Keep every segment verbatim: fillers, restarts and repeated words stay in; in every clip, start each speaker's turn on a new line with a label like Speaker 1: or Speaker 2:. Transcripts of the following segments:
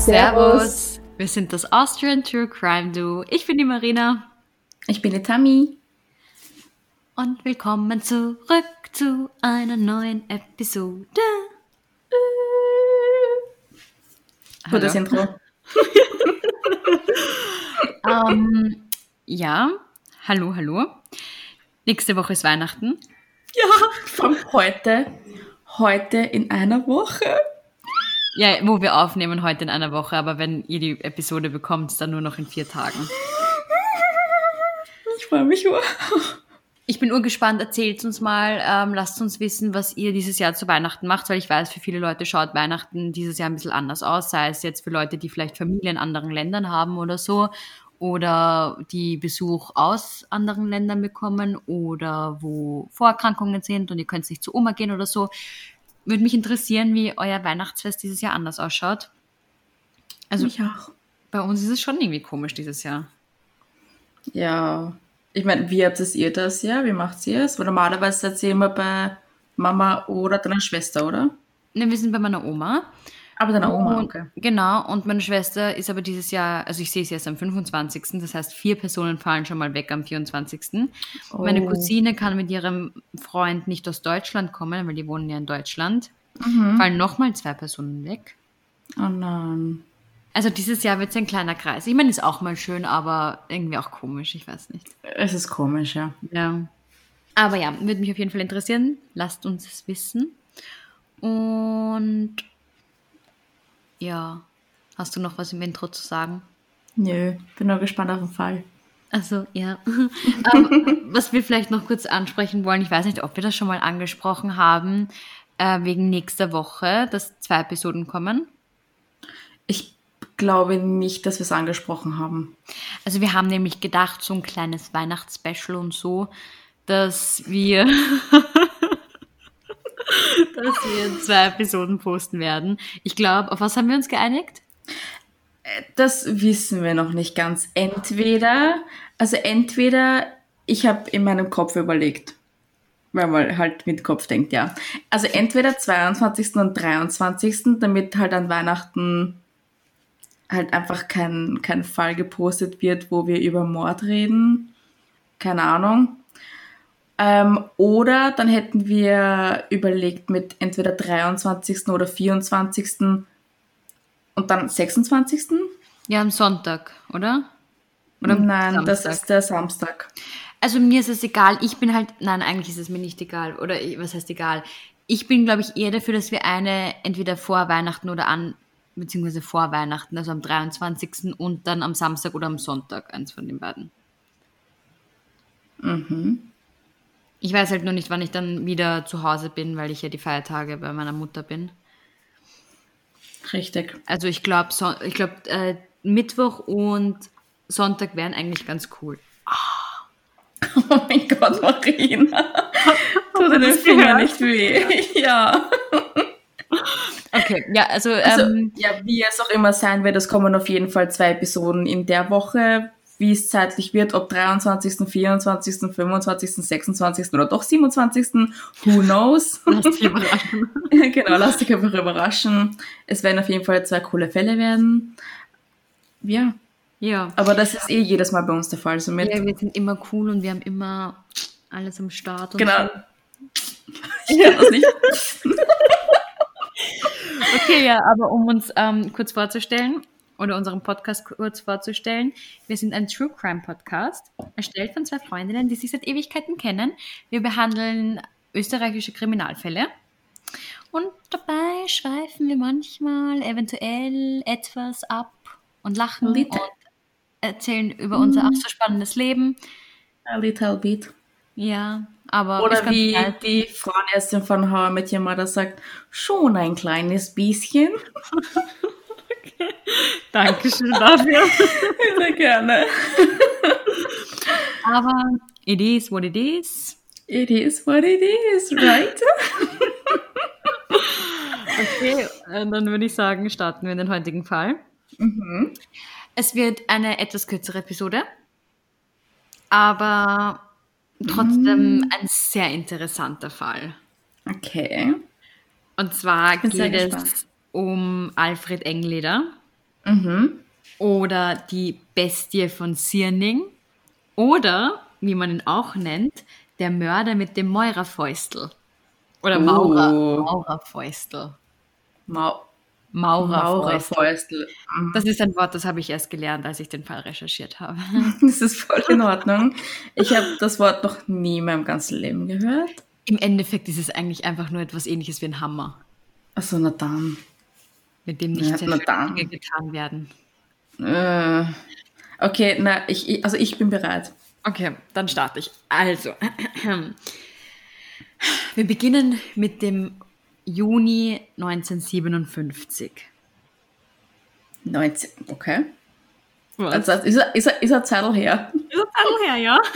Speaker 1: Servus, wir sind das Austrian True Crime Duo. Ich bin die Marina.
Speaker 2: Ich bin die Tammy.
Speaker 1: Und willkommen zurück zu einer neuen Episode.
Speaker 2: Gutes Intro.
Speaker 1: ähm, ja, hallo, hallo. Nächste Woche ist Weihnachten.
Speaker 2: Ja, von heute, heute in einer Woche.
Speaker 1: Ja, wo wir aufnehmen heute in einer Woche, aber wenn ihr die Episode bekommt, dann nur noch in vier Tagen.
Speaker 2: Ich freue mich ur.
Speaker 1: Ich bin urgespannt, erzählt uns mal, ähm, lasst uns wissen, was ihr dieses Jahr zu Weihnachten macht, weil ich weiß, für viele Leute schaut Weihnachten dieses Jahr ein bisschen anders aus, sei es jetzt für Leute, die vielleicht Familie in anderen Ländern haben oder so, oder die Besuch aus anderen Ländern bekommen oder wo Vorerkrankungen sind und ihr könnt nicht zur Oma gehen oder so. Würde mich interessieren, wie euer Weihnachtsfest dieses Jahr anders ausschaut. Also
Speaker 2: ich auch.
Speaker 1: Bei uns ist es schon irgendwie komisch dieses Jahr.
Speaker 2: Ja, ich meine, wie habt es ihr das Jahr? Wie macht ihr es? Weil normalerweise seid ihr immer bei Mama oder deiner Schwester, oder?
Speaker 1: Ne, wir sind bei meiner Oma.
Speaker 2: Aber deiner Oma,
Speaker 1: und,
Speaker 2: okay.
Speaker 1: Genau, und meine Schwester ist aber dieses Jahr, also ich sehe sie erst am fünfundzwanzigsten Das heißt, vier Personen fallen schon mal weg am vierundzwanzigsten
Speaker 2: Oh.
Speaker 1: Meine Cousine kann mit ihrem Freund nicht aus Deutschland kommen, weil die wohnen ja in Deutschland.
Speaker 2: Mhm.
Speaker 1: Fallen nochmal zwei Personen weg.
Speaker 2: Oh nein.
Speaker 1: Also dieses Jahr wird es ein kleiner Kreis. Ich meine, ist auch mal schön, aber irgendwie auch komisch, ich weiß nicht.
Speaker 2: Es ist komisch, ja.
Speaker 1: Ja. Aber ja, würde mich auf jeden Fall interessieren. Lasst uns es wissen. Und ja, hast du noch was im Intro zu sagen?
Speaker 2: Nö, bin nur gespannt auf den Fall.
Speaker 1: Also ja. um, was wir vielleicht noch kurz ansprechen wollen, ich weiß nicht, ob wir das schon mal angesprochen haben, äh, wegen nächster Woche, dass zwei Episoden kommen.
Speaker 2: Ich glaube nicht, dass wir es angesprochen haben.
Speaker 1: Also wir haben nämlich gedacht, so ein kleines Weihnachtsspecial und so, dass wir dass wir zwei Episoden posten werden. Ich glaube, auf was haben wir uns geeinigt?
Speaker 2: Das wissen wir noch nicht ganz. Entweder, also entweder, ich habe in meinem Kopf überlegt, weil man halt mit Kopf denkt, ja. Also entweder zweiundzwanzigsten und dreiundzwanzigsten, damit halt an Weihnachten halt einfach kein, kein Fall gepostet wird, wo wir über Mord reden. Keine Ahnung. Ähm, oder dann hätten wir überlegt mit entweder dreiundzwanzigsten oder vierundzwanzigsten und dann sechsundzwanzigsten
Speaker 1: Ja, am Sonntag, oder? Oder am
Speaker 2: Nein,
Speaker 1: Samstag?
Speaker 2: das ist der Samstag.
Speaker 1: Also mir ist es egal. Ich bin halt, nein, eigentlich ist es mir nicht egal. Oder was heißt egal? Ich bin, glaube ich, eher dafür, dass wir eine entweder vor Weihnachten oder an, beziehungsweise vor Weihnachten, also am dreiundzwanzigsten und dann am Samstag oder am Sonntag, eins von den beiden.
Speaker 2: Mhm.
Speaker 1: Ich weiß halt nur nicht, wann ich dann wieder zu Hause bin, weil ich ja die Feiertage bei meiner Mutter bin.
Speaker 2: Richtig.
Speaker 1: Also ich glaube, so, ich glaube, äh, Mittwoch und Sonntag wären eigentlich ganz cool.
Speaker 2: Oh mein Gott, Marina. Tut dir den Finger nicht weh. Ja.
Speaker 1: Okay, ja, also,
Speaker 2: Also,
Speaker 1: ähm,
Speaker 2: ja, wie es auch immer sein wird, es kommen auf jeden Fall zwei Episoden in der Woche. Wie es zeitlich wird, ob dreiundzwanzigsten, vierundzwanzigsten, fünfundzwanzigsten, sechsundzwanzigsten oder doch siebenundzwanzigsten Who knows?
Speaker 1: Lass dich überraschen.
Speaker 2: Genau, lass dich einfach überraschen. Es werden auf jeden Fall zwei coole Fälle werden. Ja.
Speaker 1: Ja.
Speaker 2: Aber das ist eh jedes Mal bei uns der Fall. Somit
Speaker 1: Ja, wir sind immer cool und wir haben immer alles am Start. Und
Speaker 2: genau.
Speaker 1: So.
Speaker 2: Ich kann das nicht.
Speaker 1: Okay, ja, aber um uns ähm, kurz vorzustellen oder unseren Podcast kurz vorzustellen, wir sind ein True Crime Podcast, erstellt von zwei Freundinnen, die sich seit Ewigkeiten kennen. Wir behandeln österreichische Kriminalfälle und dabei schweifen wir manchmal eventuell etwas ab und lachen
Speaker 2: Little.
Speaker 1: und erzählen über unser ach so spannendes Leben.
Speaker 2: A little bit.
Speaker 1: Ja, aber
Speaker 2: Oder
Speaker 1: ist ganz
Speaker 2: wie
Speaker 1: geil.
Speaker 2: die Frauenärztin von How I Met Your Mother sagt, schon ein kleines bisschen.
Speaker 1: Dankeschön dafür.
Speaker 2: Sehr gerne.
Speaker 1: Aber it is what it is.
Speaker 2: It is what it is, right?
Speaker 1: Okay, äh, dann würde ich sagen, starten wir in den heutigen Fall.
Speaker 2: Mhm.
Speaker 1: Es wird eine etwas kürzere Episode, aber trotzdem
Speaker 2: Mhm.
Speaker 1: ein sehr interessanter Fall.
Speaker 2: Okay.
Speaker 1: Und zwar
Speaker 2: bin sehr
Speaker 1: geht
Speaker 2: gespannt.
Speaker 1: es um Alfred Engleder.
Speaker 2: Mhm.
Speaker 1: oder die Bestie von Sierning oder, wie man ihn auch nennt, der Mörder mit dem Maurerfäustel. Oder Maurer,
Speaker 2: Uh,
Speaker 1: Maurerfäustel.
Speaker 2: Mau
Speaker 1: Maurerfäustel.
Speaker 2: Maurerfäustel.
Speaker 1: Das ist ein Wort, das habe ich erst gelernt, als ich den Fall recherchiert habe.
Speaker 2: Das ist voll in Ordnung. Ich habe das Wort noch nie in meinem ganzen Leben gehört.
Speaker 1: Im Endeffekt ist es eigentlich einfach nur etwas Ähnliches wie ein Hammer,
Speaker 2: Achso, na dann.
Speaker 1: mit dem
Speaker 2: Ja,
Speaker 1: nicht sehr
Speaker 2: na
Speaker 1: schöne
Speaker 2: dann.
Speaker 1: Dinge getan werden.
Speaker 2: Äh, okay, na, ich, ich, also ich bin bereit.
Speaker 1: Okay, dann starte ich. Also, wir beginnen mit dem Juni neunzehnhundertsiebenundfünfzig.
Speaker 2: neunzehn, okay.
Speaker 1: Was?
Speaker 2: Also ist er, ist er, ist er Zeitl her?
Speaker 1: Ist ein her, ja.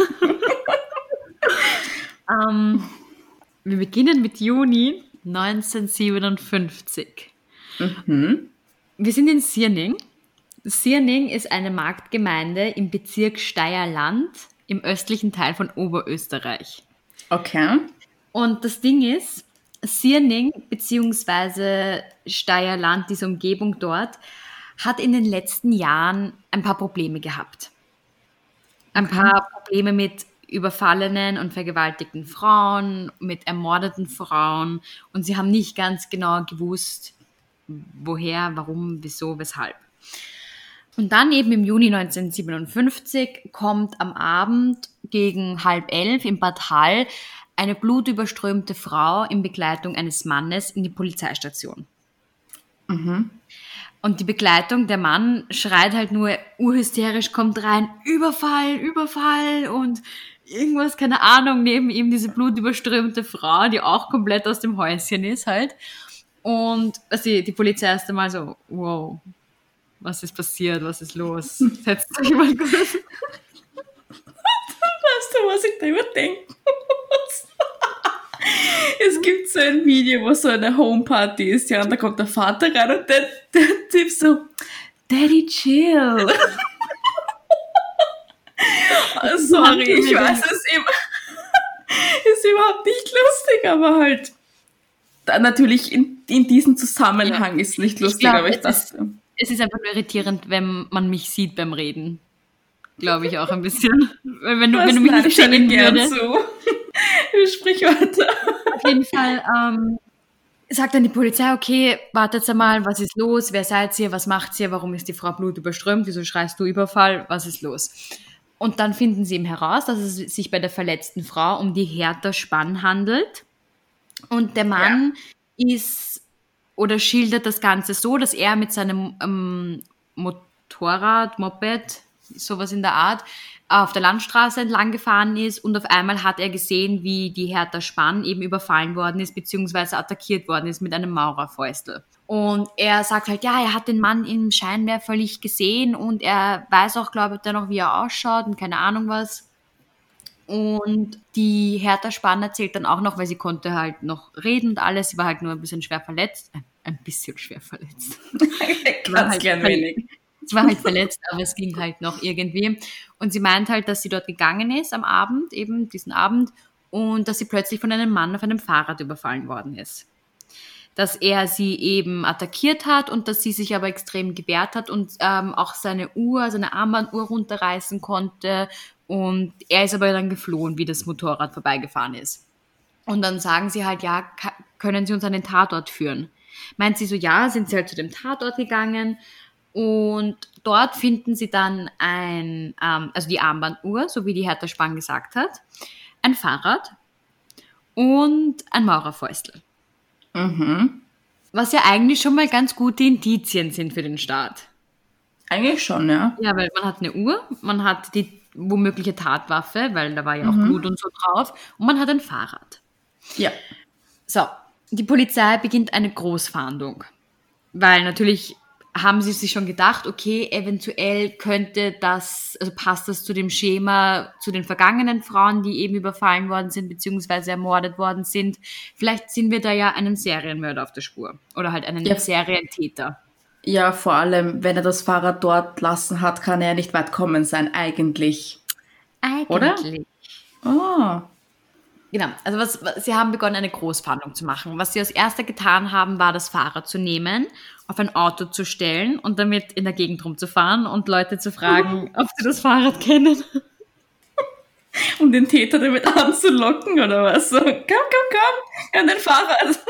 Speaker 1: ähm, wir beginnen mit Juni neunzehnhundertsiebenundfünfzig.
Speaker 2: Mhm.
Speaker 1: Wir sind in Sierning. Sierning ist eine Marktgemeinde im Bezirk Steierland im östlichen Teil von Oberösterreich.
Speaker 2: Okay.
Speaker 1: Und das Ding ist, Sierning bzw. Steierland, diese Umgebung dort, hat in den letzten Jahren ein paar Probleme gehabt. Ein paar Probleme mit überfallenen und vergewaltigten Frauen, mit ermordeten Frauen. Und sie haben nicht ganz genau gewusst, woher, warum, wieso, weshalb. Und dann eben im Juni neunzehnhundertsiebenundfünfzig kommt am Abend gegen halb elf in Bad Hall eine blutüberströmte Frau in Begleitung eines Mannes in die Polizeistation.
Speaker 2: Mhm.
Speaker 1: Und die Begleitung, der Mann schreit halt nur urhysterisch, kommt rein, Überfall, Überfall und irgendwas, keine Ahnung, neben ihm diese blutüberströmte Frau, die auch komplett aus dem Häuschen ist halt. Und also die, die Polizei erst einmal so, wow, was ist passiert, was ist los? Setzt euch mal gut.
Speaker 2: Weißt du, was ich da überdenken muss? Es gibt so ein Video, wo so eine Homeparty ist, ja, und da kommt der Vater rein und der, der Typ so, Daddy, chill. Oh, sorry, ich weiß, es ist, immer, ist überhaupt nicht lustig, aber halt, da natürlich in, in diesem Zusammenhang ja. ist nicht lustig, ich glaub, aber ich dachte...
Speaker 1: Es ist einfach nur irritierend, wenn man mich sieht beim Reden. Glaube ich auch ein bisschen. Wenn du, wenn du mich nicht sehen würdest.
Speaker 2: Sprich weiter.
Speaker 1: Auf jeden Fall ähm, sagt dann die Polizei, okay, wartet einmal, was ist los? Wer seid ihr? Was macht ihr? Warum ist die Frau blutüberströmt? Wieso schreist du Überfall? Was ist los? Und dann finden sie eben heraus, dass es sich bei der verletzten Frau um die Hertha Spann handelt. Und der Mann ja. ist... oder schildert das Ganze so, dass er mit seinem ähm, Motorrad, Moped, sowas in der Art, auf der Landstraße entlang gefahren ist und auf einmal hat er gesehen, wie die Hertha Spann eben überfallen worden ist, beziehungsweise attackiert worden ist mit einem Maurerfäustel. Und er sagt halt, ja, er hat den Mann im Scheinwerferlicht gesehen und er weiß auch, glaube ich, dann noch, wie er ausschaut und keine Ahnung was. Und die Hertha Spann erzählt dann auch noch, weil sie konnte halt noch reden und alles, sie war halt nur ein bisschen schwer verletzt. Ein, ein bisschen schwer verletzt.
Speaker 2: Ganz halt gern wenig.
Speaker 1: Sie war halt verletzt, aber es ging halt noch irgendwie. Und sie meint halt, dass sie dort gegangen ist am Abend, eben diesen Abend, und dass sie plötzlich von einem Mann auf einem Fahrrad überfallen worden ist. Dass er sie eben attackiert hat und dass sie sich aber extrem gewehrt hat und ähm, auch seine Uhr, seine Armbanduhr runterreißen konnte. Und er ist aber dann geflohen, wie das Motorrad vorbeigefahren ist. Und dann sagen sie halt, ja, ka- können Sie uns an den Tatort führen? Meint sie so, ja, sind sie halt zu dem Tatort gegangen und dort finden sie dann ein, ähm, also die Armbanduhr, so wie die Hertha Spann gesagt hat, ein Fahrrad und ein Maurerfäustel.
Speaker 2: Mhm.
Speaker 1: Was ja eigentlich schon mal ganz gute Indizien sind für den Staat.
Speaker 2: Eigentlich schon, ja.
Speaker 1: Ja, weil man hat eine Uhr, man hat die womögliche Tatwaffe, weil da war ja auch
Speaker 2: Mhm.
Speaker 1: Blut und so drauf, und man hat ein Fahrrad.
Speaker 2: Ja.
Speaker 1: So, die Polizei beginnt eine Großfahndung, weil natürlich haben sie sich schon gedacht, okay, eventuell könnte das, also passt das zu dem Schema, zu den vergangenen Frauen, die eben überfallen worden sind, beziehungsweise ermordet worden sind. Vielleicht sind wir da ja einem Serienmörder auf der Spur oder halt einen
Speaker 2: Ja.
Speaker 1: Serientäter.
Speaker 2: Ja, vor allem, wenn er das Fahrrad dort lassen hat, kann er nicht weit kommen sein, eigentlich.
Speaker 1: Eigentlich.
Speaker 2: Oder? Oh.
Speaker 1: Genau, also was, was, sie haben begonnen, eine Großfahndung zu machen. Was sie als erster getan haben, war, das Fahrrad zu nehmen, auf ein Auto zu stellen und damit in der Gegend rumzufahren und Leute zu fragen, ob sie das Fahrrad kennen.
Speaker 2: Um den Täter damit anzulocken oder was? So, komm, komm, komm, an den Fahrrad.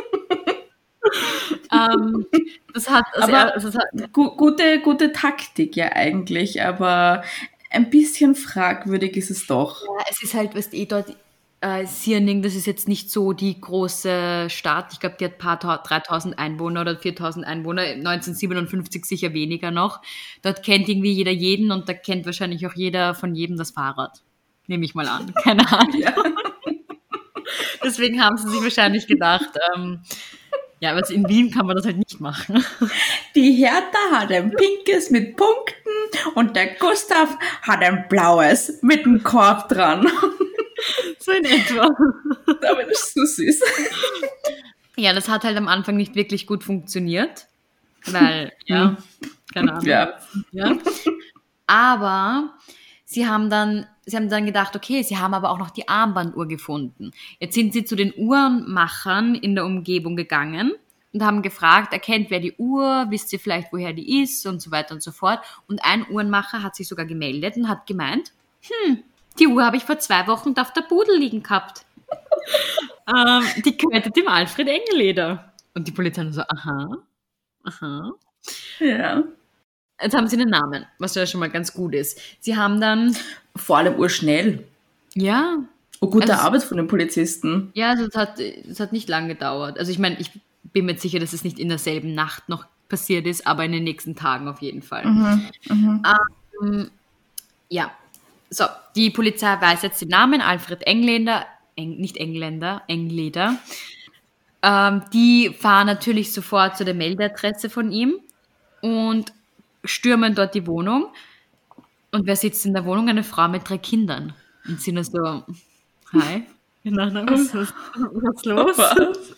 Speaker 1: ähm, das hat, also
Speaker 2: aber
Speaker 1: er, also das hat
Speaker 2: gu- gute, gute Taktik ja eigentlich, aber ein bisschen fragwürdig ist es doch.
Speaker 1: ja, es ist halt, weißt du, eh dort, äh, Sierning, das ist jetzt nicht so die große Stadt. Ich glaube, die hat ein paar tau- dreitausend Einwohner oder viertausend Einwohner, neunzehnhundertsiebenundfünfzig sicher weniger noch. Dort kennt irgendwie jeder jeden und da kennt wahrscheinlich auch jeder von jedem das Fahrrad. Nehme ich mal an. Keine Ahnung.
Speaker 2: Ja.
Speaker 1: Deswegen haben sie sich wahrscheinlich gedacht, ähm, ja, aber in Wien kann man das halt nicht machen.
Speaker 2: Die Hertha hat ein pinkes mit Punkten und der Gustav hat ein blaues mit einem Korb dran.
Speaker 1: So in etwa.
Speaker 2: Aber das ist so süß.
Speaker 1: Ja, das hat halt am Anfang nicht wirklich gut funktioniert, weil, ja, keine Ahnung.
Speaker 2: Ja.
Speaker 1: Ja. Aber sie haben dann, sie haben dann gedacht, okay, sie haben aber auch noch die Armbanduhr gefunden. Jetzt sind sie zu den Uhrenmachern in der Umgebung gegangen und haben gefragt, erkennt wer die Uhr, wisst ihr vielleicht, woher die ist und so weiter und so fort. Und ein Uhrenmacher hat sich sogar gemeldet und hat gemeint, hm, die Uhr habe ich vor zwei Wochen auf der Pudel liegen gehabt. ähm, die gehörte dem Alfred Engelleder. Und die Polizei so, aha, aha.
Speaker 2: Ja.
Speaker 1: Jetzt haben sie einen Namen, was ja schon mal ganz gut ist. Sie haben dann,
Speaker 2: Vor allem urschnell.
Speaker 1: ja,
Speaker 2: Oh, gute
Speaker 1: Also-
Speaker 2: Arbeit von den Polizisten.
Speaker 1: ja, also es hat, es hat nicht lang gedauert. Also ich meine, ich bin mir sicher, dass es nicht in derselben Nacht noch passiert ist, aber in den nächsten Tagen auf jeden Fall.
Speaker 2: Mhm. Mhm.
Speaker 1: Ähm, ja, so, die Polizei weiß jetzt den Namen, Alfred Engländer, Eng, nicht Engländer, Engleder. Ähm, die fahren natürlich sofort zu der Meldeadresse von ihm und stürmen dort die Wohnung. Und wer sitzt in der Wohnung? Eine Frau mit drei Kindern. Und sie nur so, hi, was, was, was ist los?
Speaker 2: Was?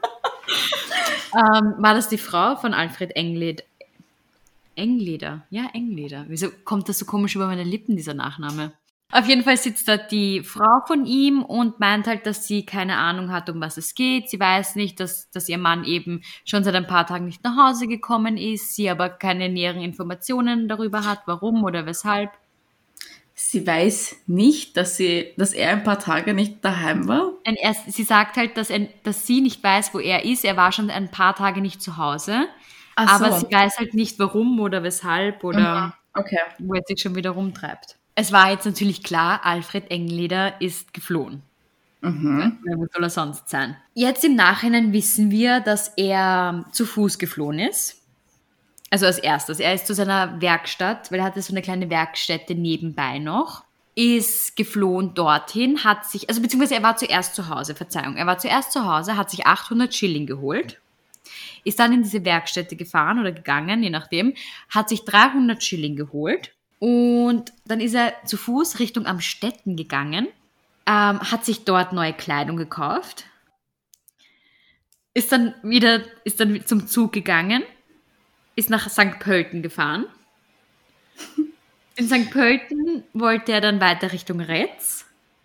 Speaker 1: Ähm, war das die Frau von Alfred Engled Engleder? Ja, Engleder. Wieso kommt das so komisch über meine Lippen, dieser Nachname? Auf jeden Fall sitzt da die Frau von ihm und meint halt, dass sie keine Ahnung hat, um was es geht. Sie weiß nicht, dass, dass ihr Mann eben schon seit ein paar Tagen nicht nach Hause gekommen ist, sie aber keine näheren Informationen darüber hat, warum oder weshalb.
Speaker 2: Sie weiß nicht, dass, sie, dass er ein paar Tage nicht daheim war.
Speaker 1: Ein erst, sie sagt halt, dass, er, dass sie nicht weiß, wo er ist. Er war schon ein paar Tage nicht zu Hause.
Speaker 2: Ach
Speaker 1: aber
Speaker 2: so.
Speaker 1: sie weiß halt nicht, warum oder weshalb oder
Speaker 2: Okay.
Speaker 1: wo er sich schon wieder rumtreibt. Es war jetzt natürlich klar, Alfred Engleder ist geflohen.
Speaker 2: Mhm.
Speaker 1: Ja, wo soll er sonst sein? Jetzt im Nachhinein wissen wir, dass er zu Fuß geflohen ist. Also als erstes. Er ist zu seiner Werkstatt, weil er hatte so eine kleine Werkstätte nebenbei noch, ist geflohen dorthin, hat sich, also beziehungsweise er war zuerst zu Hause, Verzeihung, er war zuerst zu Hause, hat sich achthundert Schilling geholt, ist dann in diese Werkstätte gefahren oder gegangen, je nachdem, hat sich dreihundert Schilling geholt und dann ist er zu Fuß Richtung Amstetten gegangen, ähm, hat sich dort neue Kleidung gekauft, ist dann wieder, ist dann zum Zug gegangen, ist nach Sankt Pölten gefahren. In Sankt Pölten wollte er dann weiter Richtung Retz,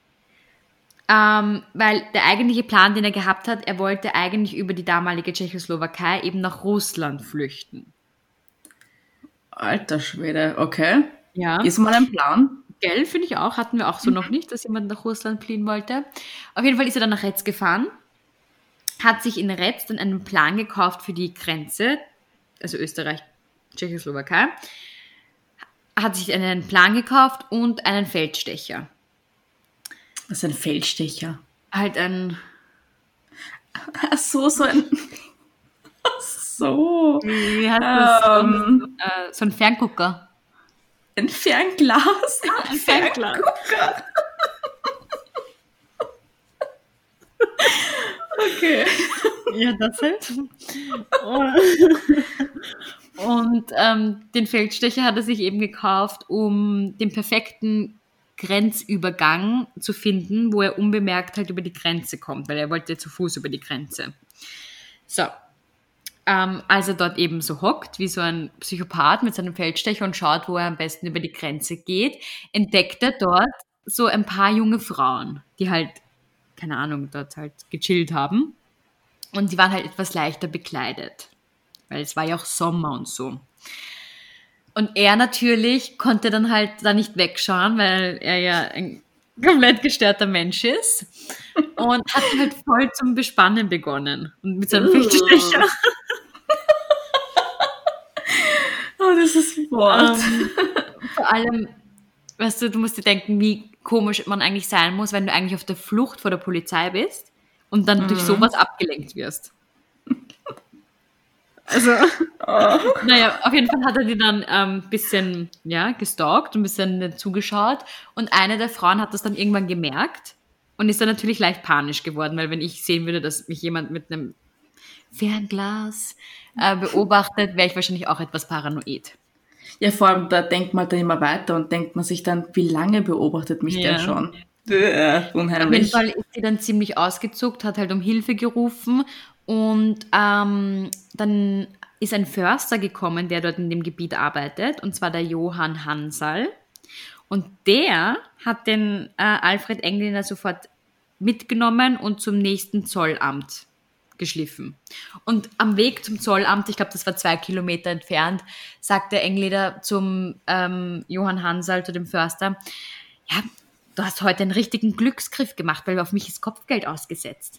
Speaker 1: ähm, weil der eigentliche Plan, den er gehabt hat, er wollte eigentlich über die damalige Tschechoslowakei eben nach Russland flüchten.
Speaker 2: Alter Schwede, okay.
Speaker 1: Ja,
Speaker 2: Ist mal ein Plan?
Speaker 1: gell, finde ich auch. Hatten wir auch so noch nicht, dass jemand nach Russland fliehen wollte. Auf jeden Fall ist er dann nach Retz gefahren, hat sich in Retz dann einen Plan gekauft für die Grenze, also Österreich, Tschechoslowakei, hat sich einen Plan gekauft und einen Feldstecher.
Speaker 2: Das ist ein Feldstecher.
Speaker 1: Halt ein,
Speaker 2: Ach so, so ein... Ach so.
Speaker 1: wie heißt das?
Speaker 2: Ähm,
Speaker 1: Äh, so ein Ferngucker.
Speaker 2: ein Fernglas.
Speaker 1: Ein Fernglas.
Speaker 2: Okay.
Speaker 1: Ja, das halt. Und ähm, den Feldstecher hat er sich eben gekauft, um den perfekten Grenzübergang zu finden, wo er unbemerkt halt über die Grenze kommt, weil er wollte zu Fuß über die Grenze. So, ähm, als er dort eben so hockt, wie so ein Psychopath mit seinem Feldstecher und schaut, wo er am besten über die Grenze geht, entdeckt er dort so ein paar junge Frauen, die halt, keine Ahnung, dort halt gechillt haben. Und die waren halt etwas leichter bekleidet, weil es war ja auch Sommer und so. Und er natürlich konnte dann halt da nicht wegschauen, weil er ja ein komplett gestörter Mensch ist. Und hat halt voll zum Bespannen begonnen. Und mit seinem Fechtstecher.
Speaker 2: Oh, das ist ein Wort.
Speaker 1: Ähm, vor allem, weißt du, du musst dir denken, wie komisch man eigentlich sein muss, wenn du eigentlich auf der Flucht vor der Polizei bist und dann mhm. durch sowas abgelenkt wirst. Also, oh. naja, auf jeden Fall hat er die dann ein ähm, bisschen ja, gestalkt und ein bisschen zugeschaut. Und eine der Frauen hat das dann irgendwann gemerkt und ist dann natürlich leicht panisch geworden, weil wenn ich sehen würde, dass mich jemand mit einem Fernglas äh, beobachtet, wäre ich wahrscheinlich auch etwas paranoid.
Speaker 2: Ja, vor allem, da denkt man dann immer weiter und denkt man sich dann, wie lange beobachtet mich ja. der schon? Bäh, unheimlich.
Speaker 1: Auf jeden Fall ist sie dann ziemlich ausgezuckt, hat halt um Hilfe gerufen und ähm, dann ist ein Förster gekommen, der dort in dem Gebiet arbeitet, und zwar der Johann Hansal. Und der hat den äh, Alfred Engländer sofort mitgenommen und zum nächsten Zollamt geschliffen. Und am Weg zum Zollamt, ich glaube, das war zwei Kilometer entfernt, sagt der Engländer zum ähm, Johann Hansal, zu dem Förster, ja, du hast heute einen richtigen Glücksgriff gemacht, weil auf mich ist Kopfgeld ausgesetzt.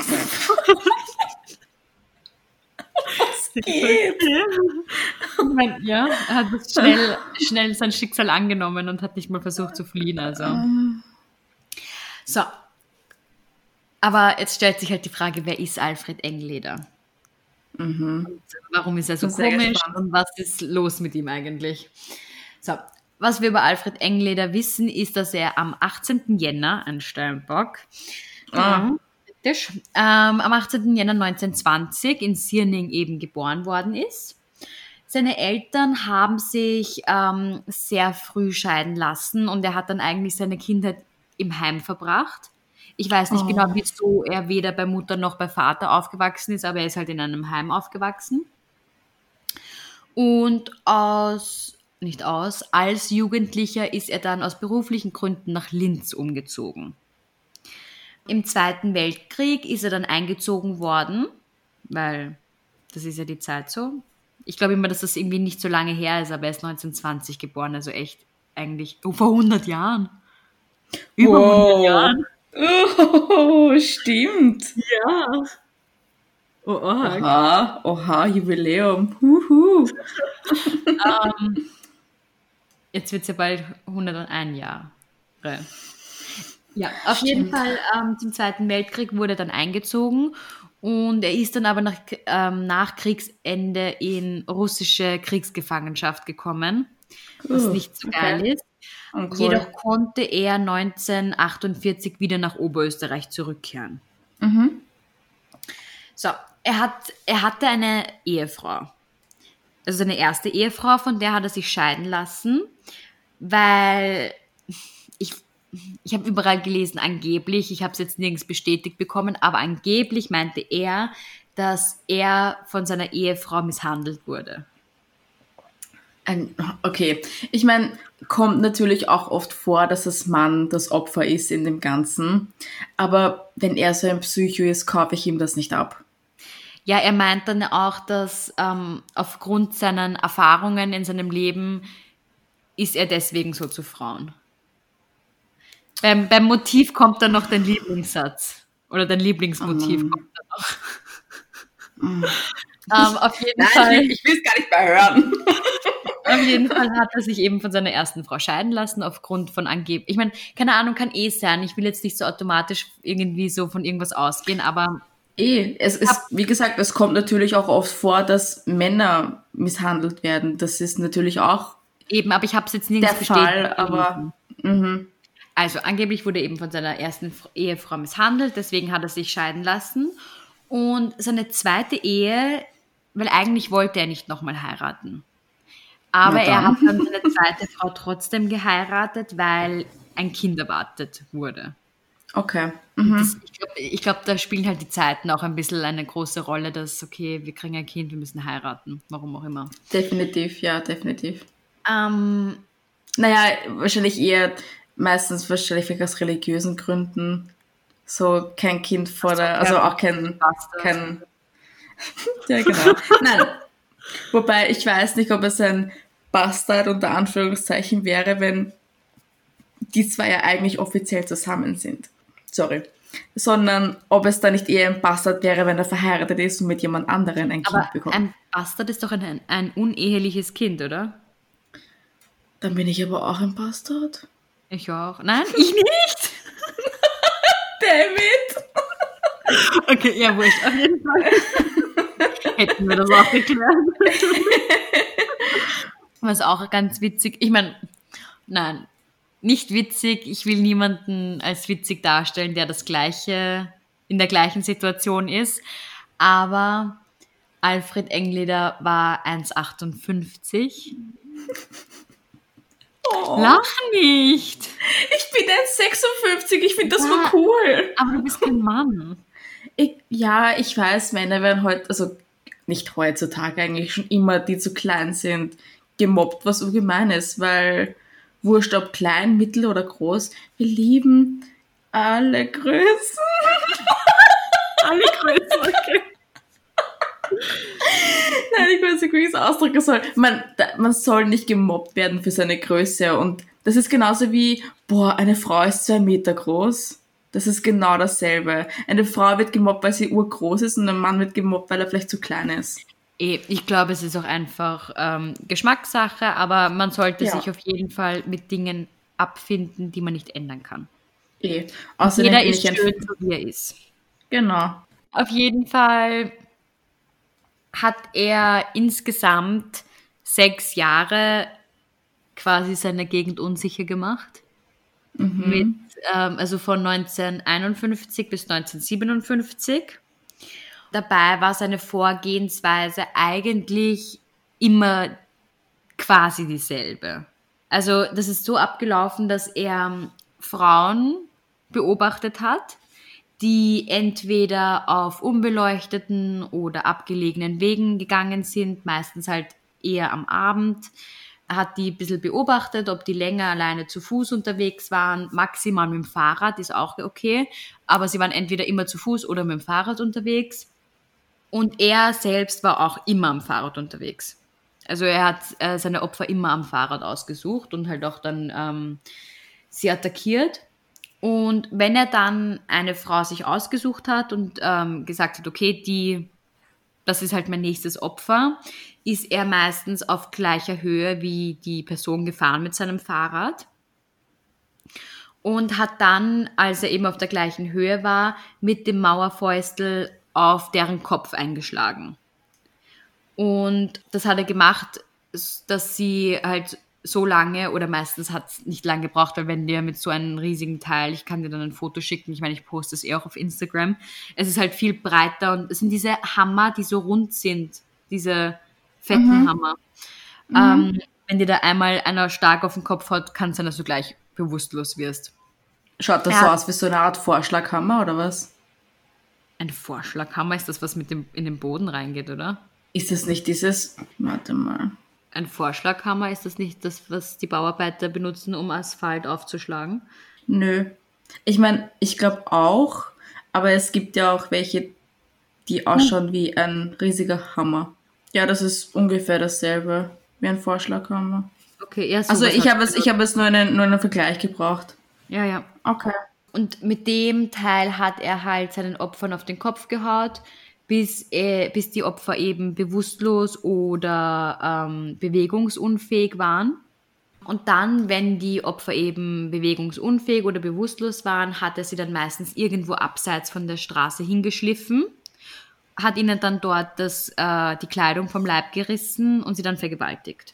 Speaker 2: Was geht?
Speaker 1: Ich mein, ja, er hat das schnell, schnell sein Schicksal angenommen und hat nicht mal versucht zu fliehen. Also. So. Aber jetzt stellt sich halt die Frage, wer ist Alfred Engleder? Mhm. Und warum ist er so komisch und was ist los mit ihm eigentlich? So, was wir über Alfred Engleder wissen, ist, dass er am achtzehnten Jänner, ein Steinbock, ah. ähm, am achtzehnten Jänner neunzehnhundertzwanzig in Sierning eben geboren worden ist. Seine Eltern haben sich ähm, sehr früh scheiden lassen und er hat dann eigentlich seine Kindheit im Heim verbracht. Ich weiß nicht oh. genau, wieso er weder bei Mutter noch bei Vater aufgewachsen ist, aber er ist halt in einem Heim aufgewachsen. Und aus, nicht aus, als Jugendlicher ist er dann aus beruflichen Gründen nach Linz umgezogen. Im Zweiten Weltkrieg ist er dann eingezogen worden, weil das ist ja die Zeit so. Ich glaube immer, dass das irgendwie nicht so lange her ist, aber er ist neunzehnhundertzwanzig geboren, also echt eigentlich oh, vor hundert Jahren. Über wow. hundert Jahren.
Speaker 2: Oh, stimmt.
Speaker 1: Ja.
Speaker 2: Oh, oha, oha, Jubiläum. Huhu.
Speaker 1: um, jetzt wird es ja bald hunderteins Jahre. Ja, auf stimmt. jeden Fall ähm, zum Zweiten Weltkrieg wurde er dann eingezogen und er ist dann aber nach, ähm, nach Kriegsende in russische Kriegsgefangenschaft gekommen, was uh, nicht so geil okay. ist. Oh, cool. Jedoch konnte er neunzehnhundertachtundvierzig wieder nach Oberösterreich zurückkehren. Mhm. So, er, hat, er hatte eine Ehefrau. Also seine erste Ehefrau, von der hat er sich scheiden lassen, weil ich, ich habe überall gelesen, angeblich, ich habe es jetzt nirgends bestätigt bekommen, aber angeblich meinte er, dass er von seiner Ehefrau misshandelt wurde.
Speaker 2: Ein, okay, ich meine, kommt natürlich auch oft vor, dass das Mann das Opfer ist in dem Ganzen, aber wenn er so ein Psycho ist, kaufe ich ihm das nicht ab.
Speaker 1: Ja, er meint dann auch, dass ähm, aufgrund seiner Erfahrungen in seinem Leben ist er deswegen so zu Frauen. Beim, beim Motiv kommt dann noch dein Lieblingssatz oder dein Lieblingsmotiv oh. kommt dann noch. Mm. ähm, auf jeden
Speaker 2: Nein,
Speaker 1: Fall.
Speaker 2: Ich, ich will es gar nicht mehr hören.
Speaker 1: Auf jeden Fall hat er sich eben von seiner ersten Frau scheiden lassen, aufgrund von angeblich, ich meine, keine Ahnung, kann eh sein, ich will jetzt nicht so automatisch irgendwie so von irgendwas ausgehen, aber...
Speaker 2: Eh, es ist, wie gesagt, es kommt natürlich auch oft vor, dass Männer misshandelt werden, das ist natürlich auch
Speaker 1: eben, aber ich habe es jetzt nirgends
Speaker 2: der Fall, aber... Mhm.
Speaker 1: Also, angeblich wurde er eben von seiner ersten Ehefrau misshandelt, deswegen hat er sich scheiden lassen und seine zweite Ehe, weil eigentlich wollte er nicht nochmal heiraten. Aber er hat dann seine zweite Frau trotzdem geheiratet, weil ein Kind erwartet wurde.
Speaker 2: Okay. Mhm.
Speaker 1: Das, ich glaube, glaub, da spielen halt die Zeiten auch ein bisschen eine große Rolle, dass, okay, wir kriegen ein Kind, wir müssen heiraten, warum auch immer.
Speaker 2: Definitiv, ja, definitiv.
Speaker 1: Ähm,
Speaker 2: naja, wahrscheinlich eher, meistens wahrscheinlich aus religiösen Gründen. So kein Kind vor der, also auch kein,
Speaker 1: Bastard.
Speaker 2: kein, ja genau. Nein, wobei ich weiß nicht, ob es ein Bastard unter Anführungszeichen wäre, wenn die zwei ja eigentlich offiziell zusammen sind. Sorry. Sondern ob es da nicht eher ein Bastard wäre, wenn er verheiratet ist und mit jemand anderem ein Kind
Speaker 1: Aber
Speaker 2: bekommt.
Speaker 1: ein Bastard ist doch ein, ein uneheliches Kind, oder?
Speaker 2: Dann bin ich aber auch ein Bastard.
Speaker 1: Ich auch. Nein, ich nicht.
Speaker 2: David!
Speaker 1: Okay, ja, wurscht, auf jeden Fall. Hätten wir das auch geklärt. Was auch ganz witzig, ich meine, nein, nicht witzig, ich will niemanden als witzig darstellen, der das gleiche, in der gleichen Situation ist, aber Alfred Engleder war eins Komma achtundfünfzig.
Speaker 2: Oh,
Speaker 1: Lach nicht!
Speaker 2: ich bin eins Komma sechsundfünfzig, ich finde das
Speaker 1: Ja.
Speaker 2: voll cool.
Speaker 1: Aber du bist kein Mann.
Speaker 2: Ich, ja, ich weiß, Männer werden heute, also nicht heutzutage eigentlich, schon immer, die zu klein sind, gemobbt, was ungemein ist, weil wurscht ob klein, mittel oder groß, wir lieben alle Größen.
Speaker 1: Alle Größen, okay.
Speaker 2: Nein, ich weiß nicht, wie ich es ausdrücken soll. Man, da, man soll nicht gemobbt werden für seine Größe und das ist genauso wie, boah, eine Frau ist zwei Meter groß. Das ist genau dasselbe. Eine Frau wird gemobbt, weil sie urgroß ist und ein Mann wird gemobbt, weil er vielleicht zu klein ist.
Speaker 1: Eh, ich glaube, es ist auch einfach ähm, Geschmackssache, aber man sollte
Speaker 2: Ja.
Speaker 1: sich auf jeden Fall mit Dingen abfinden, die man nicht ändern kann.
Speaker 2: Eh. Außerdem
Speaker 1: Jeder
Speaker 2: bin
Speaker 1: ist
Speaker 2: ich ein...
Speaker 1: schön, so wie er ist.
Speaker 2: Genau.
Speaker 1: Auf jeden Fall hat er insgesamt sechs Jahre quasi seine Gegend unsicher gemacht.
Speaker 2: Mhm.
Speaker 1: Mit, ähm, also von neunzehnhunderteinundfünfzig bis neunzehnhundertsiebenundfünfzig. Dabei war seine Vorgehensweise eigentlich immer quasi dieselbe. Also das ist so abgelaufen, dass er ähm, Frauen beobachtet hat, die entweder auf unbeleuchteten oder abgelegenen Wegen gegangen sind, meistens halt eher am Abend. Er hat die ein bisschen beobachtet, ob die länger alleine zu Fuß unterwegs waren, maximal mit dem Fahrrad, ist auch okay, aber sie waren entweder immer zu Fuß oder mit dem Fahrrad unterwegs. Und er selbst war auch immer am Fahrrad unterwegs. Also er hat äh, seine Opfer immer am Fahrrad ausgesucht und halt auch dann ähm, sie attackiert. Und wenn er dann eine Frau sich ausgesucht hat und ähm, gesagt hat, okay, die, das ist halt mein nächstes Opfer, ist er meistens auf gleicher Höhe wie die Person gefahren mit seinem Fahrrad. Und hat dann, als er eben auf der gleichen Höhe war, mit dem Mauerfäustel auf deren Kopf eingeschlagen. Und das hat er gemacht, dass sie halt so lange, oder meistens hat es nicht lange gebraucht, weil wenn dir mit so einem riesigen Teil, ich kann dir dann ein Foto schicken, ich meine, ich poste es eh auch auf Instagram, es ist halt viel breiter und es sind diese Hammer, die so rund sind, diese fetten
Speaker 2: Mhm.
Speaker 1: Hammer.
Speaker 2: Mhm.
Speaker 1: Ähm, wenn dir da einmal einer stark auf den Kopf haut, kann es sein, dass du gleich bewusstlos wirst.
Speaker 2: Schaut das
Speaker 1: Ja.
Speaker 2: so aus wie so eine Art Vorschlaghammer oder was?
Speaker 1: Ein Vorschlaghammer ist das, was mit dem, in den Boden reingeht, oder?
Speaker 2: Ist es nicht dieses... Warte mal.
Speaker 1: Ein Vorschlaghammer, ist das nicht das, was die Bauarbeiter benutzen, um Asphalt aufzuschlagen?
Speaker 2: Nö. Ich meine, ich glaube auch, aber es gibt ja auch welche, die ausschauen wie ein riesiger Hammer. Ja, das ist ungefähr dasselbe wie ein Vorschlaghammer.
Speaker 1: Okay, ja,
Speaker 2: Also
Speaker 1: sowas
Speaker 2: ich
Speaker 1: hat-
Speaker 2: habe es, ich habe es nur einen, nur einen Vergleich gebraucht.
Speaker 1: Ja, ja.
Speaker 2: Okay.
Speaker 1: Und mit dem Teil hat er halt seinen Opfern auf den Kopf gehaut, bis, äh, bis die Opfer eben bewusstlos oder ähm, bewegungsunfähig waren. Und dann, wenn die Opfer eben bewegungsunfähig oder bewusstlos waren, hat er sie dann meistens irgendwo abseits von der Straße hingeschliffen, hat ihnen dann dort das, äh, die Kleidung vom Leib gerissen und sie dann vergewaltigt.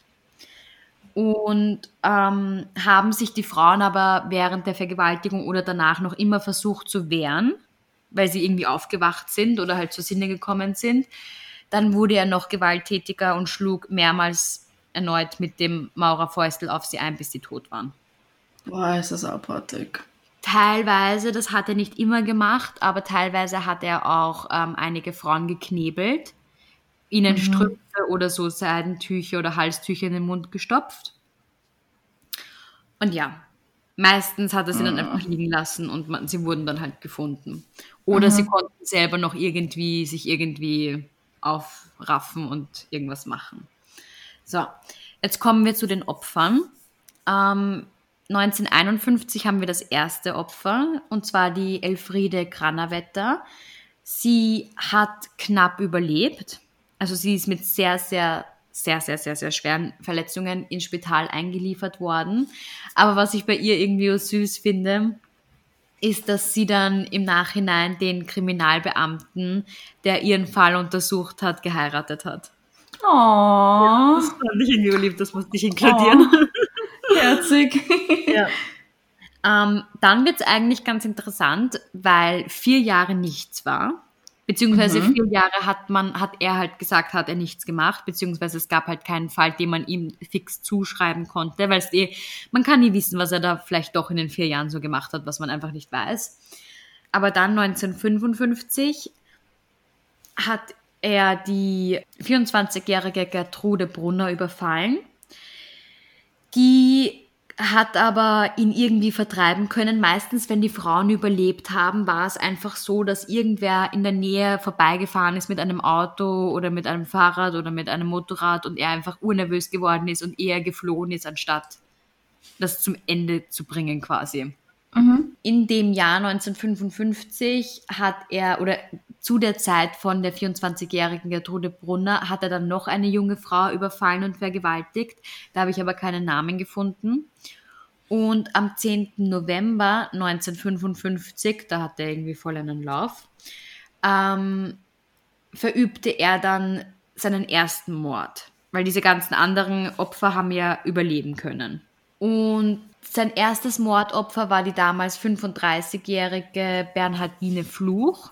Speaker 1: Und ähm, haben sich die Frauen aber während der Vergewaltigung oder danach noch immer versucht zu wehren, weil sie irgendwie aufgewacht sind oder halt zu Sinne gekommen sind. Dann wurde er noch gewalttätiger und schlug mehrmals erneut mit dem Maurerfäustel auf sie ein, bis sie tot waren.
Speaker 2: Boah, ist das abartig.
Speaker 1: Teilweise, das hat er nicht immer gemacht, aber teilweise hat er auch ähm, einige Frauen geknebelt, ihnen Strümpfe oder so Seidentücher oder Halstücher in den Mund gestopft. Und ja, Meistens hat er sie dann
Speaker 2: Mhm.
Speaker 1: einfach liegen lassen und man, sie wurden dann halt gefunden. Oder sie konnten selber noch irgendwie sich irgendwie aufraffen und irgendwas machen. So, jetzt kommen wir zu den Opfern. Ähm, neunzehnhunderteinundfünfzig haben wir das erste Opfer, und zwar die Elfriede Granavetter. Sie hat knapp überlebt. Also sie ist mit sehr, sehr, sehr, sehr, sehr, sehr schweren Verletzungen ins Spital eingeliefert worden. Aber was ich bei ihr irgendwie so süß finde, ist, dass sie dann im Nachhinein den Kriminalbeamten, der ihren Fall untersucht hat, geheiratet hat.
Speaker 2: Oh,
Speaker 1: Das fand ich irgendwie lieb, das musste ich
Speaker 2: oh,
Speaker 1: inkludieren.
Speaker 2: herzig.
Speaker 1: Ja. Ähm, dann wird es eigentlich ganz interessant, weil vier Jahre nichts war. Beziehungsweise
Speaker 2: Mhm.
Speaker 1: vier Jahre hat man, hat er halt gesagt, hat er nichts gemacht, beziehungsweise es gab halt keinen Fall, den man ihm fix zuschreiben konnte, weil es eh, man kann nie wissen, was er da vielleicht doch in den vier Jahren so gemacht hat, was man einfach nicht weiß. Aber dann neunzehnhundertfünfundfünfzig hat er die vierundzwanzigjährige Gertrude Brunner überfallen. Die hat aber ihn irgendwie vertreiben können. Meistens, wenn die Frauen überlebt haben, war es einfach so, dass irgendwer in der Nähe vorbeigefahren ist mit einem Auto oder mit einem Fahrrad oder mit einem Motorrad und er einfach urnervös geworden ist und eher geflohen ist, anstatt das zum Ende zu bringen quasi.
Speaker 2: Mhm.
Speaker 1: In dem Jahr neunzehnhundertfünfundfünfzig hat er, oder zu der Zeit von der vierundzwanzigjährigen Gertrude Brunner, hat er dann noch eine junge Frau überfallen und vergewaltigt. Da habe ich aber keinen Namen gefunden. Und am zehnten November neunzehnhundertfünfundfünfzig, da hat er irgendwie voll einen Lauf, ähm, verübte er dann seinen ersten Mord. Weil diese ganzen anderen Opfer haben ja überleben können. Und sein erstes Mordopfer war die damals fünfunddreißigjährige Bernhardine Fluch.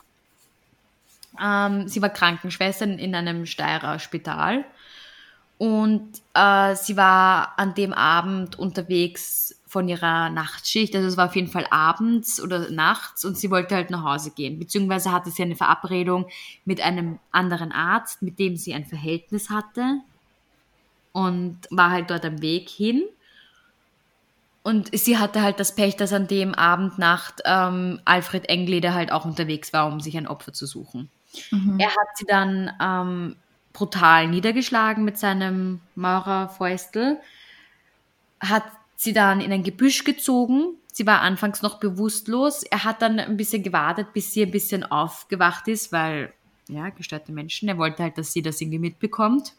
Speaker 1: Ähm, sie war Krankenschwester in einem Steirer Spital. Und äh, sie war an dem Abend unterwegs von ihrer Nachtschicht. Also es war auf jeden Fall abends oder nachts und sie wollte halt nach Hause gehen. Beziehungsweise hatte sie eine Verabredung mit einem anderen Arzt, mit dem sie ein Verhältnis hatte. Und war halt dort am Weg hin. Und sie hatte halt das Pech, dass an dem Abend, Nacht ähm, Alfred Engleder halt auch unterwegs war, um sich ein Opfer zu suchen.
Speaker 2: Mhm.
Speaker 1: Er hat sie dann ähm, brutal niedergeschlagen mit seinem Maurerfäustel, hat sie dann in ein Gebüsch gezogen. Sie war anfangs noch bewusstlos. Er hat dann ein bisschen gewartet, bis sie ein bisschen aufgewacht ist, weil, ja, gestörte Menschen, er wollte halt, dass sie das irgendwie mitbekommt.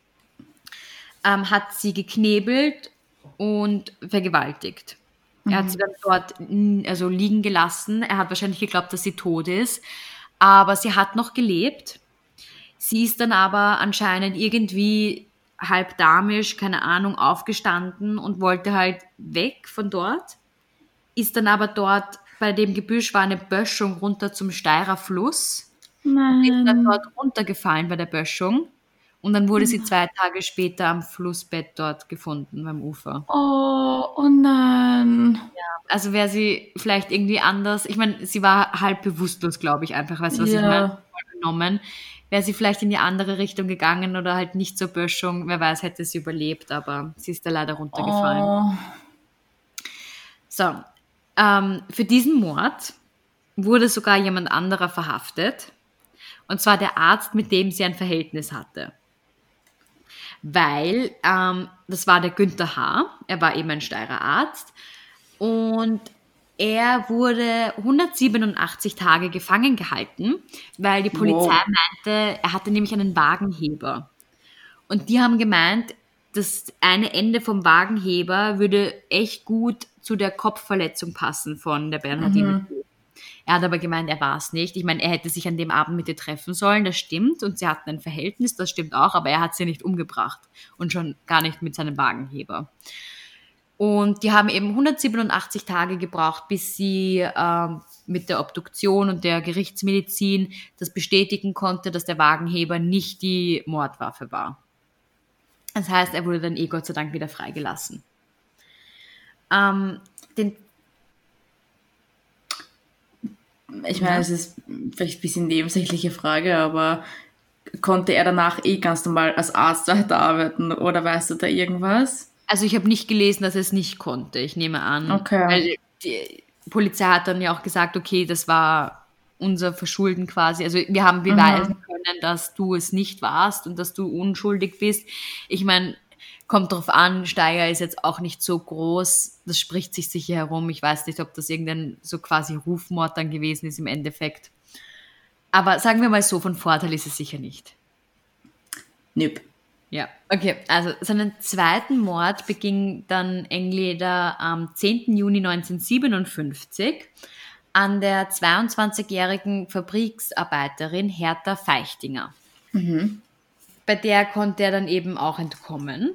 Speaker 1: Ähm, hat sie geknebelt und vergewaltigt. Er hat sie dann dort also liegen gelassen. Er hat wahrscheinlich geglaubt, dass sie tot ist. Aber sie hat noch gelebt. Sie ist dann aber anscheinend irgendwie halb damisch, keine Ahnung, aufgestanden und wollte halt weg von dort. Ist dann aber dort, bei dem Gebüsch war eine Böschung runter zum Steirer Fluss. Und ist dann
Speaker 2: Nein.
Speaker 1: dort runtergefallen bei der Böschung. Und dann wurde sie zwei Tage später am Flussbett dort gefunden, beim Ufer.
Speaker 2: Oh, oh nein.
Speaker 1: Also wäre sie vielleicht irgendwie anders, ich meine, sie war halb bewusstlos, glaube ich, einfach, weißt du, was ich meine,
Speaker 2: Ja.
Speaker 1: voll genommen. Wäre sie vielleicht in die andere Richtung gegangen oder halt nicht zur Böschung, wer weiß, hätte sie überlebt, aber sie ist da leider runtergefallen.
Speaker 2: Oh.
Speaker 1: So, ähm, für diesen Mord wurde sogar jemand anderer verhaftet, und zwar der Arzt, mit dem sie ein Verhältnis hatte. Weil, ähm, das war der Günther H., er war eben ein Steirer Arzt, und er wurde hundertsiebenundachtzig Tage gefangen gehalten, weil die Polizei
Speaker 2: Wow.
Speaker 1: meinte, er hatte nämlich einen Wagenheber. Und die haben gemeint, das eine Ende vom Wagenheber würde echt gut zu der Kopfverletzung passen von der Bernhardine.
Speaker 2: Mhm.
Speaker 1: Er hat aber gemeint, er war es nicht. Ich meine, er hätte sich an dem Abend mit ihr treffen sollen, das stimmt. Und sie hatten ein Verhältnis, das stimmt auch. Aber er hat sie nicht umgebracht. Und schon gar nicht mit seinem Wagenheber. Und die haben eben hundertsiebenundachtzig Tage gebraucht, bis sie ähm, mit der Obduktion und der Gerichtsmedizin das bestätigen konnte, dass der Wagenheber nicht die Mordwaffe war. Das heißt, er wurde dann eh Gott sei Dank wieder freigelassen. Ähm, den,
Speaker 2: Ich meine,
Speaker 1: ja.
Speaker 2: es ist vielleicht ein bisschen nebensächliche Frage, aber konnte er danach eh ganz normal als Arzt weiterarbeiten oder weißt du da irgendwas?
Speaker 1: Also ich habe nicht gelesen, dass er es nicht konnte. Ich nehme an,
Speaker 2: Okay.
Speaker 1: weil die Polizei hat dann ja auch gesagt, okay, das war unser Verschulden quasi. Also wir haben beweisen
Speaker 2: Mhm.
Speaker 1: können, dass du es nicht warst und dass du unschuldig bist. Ich meine, kommt drauf an, Steyr ist jetzt auch nicht so groß. Das spricht sich sicher herum. Ich weiß nicht, ob das irgendein so quasi Rufmord dann gewesen ist im Endeffekt. Aber sagen wir mal so, von Vorteil ist es sicher nicht.
Speaker 2: Nip.
Speaker 1: Ja, okay. Also seinen zweiten Mord beging dann Engleder am zehnten Juni neunzehnhundertsiebenundfünfzig an der zweiundzwanzigjährigen Fabriksarbeiterin Hertha Feichtinger.
Speaker 2: Mhm.
Speaker 1: Bei der konnte er dann eben auch entkommen.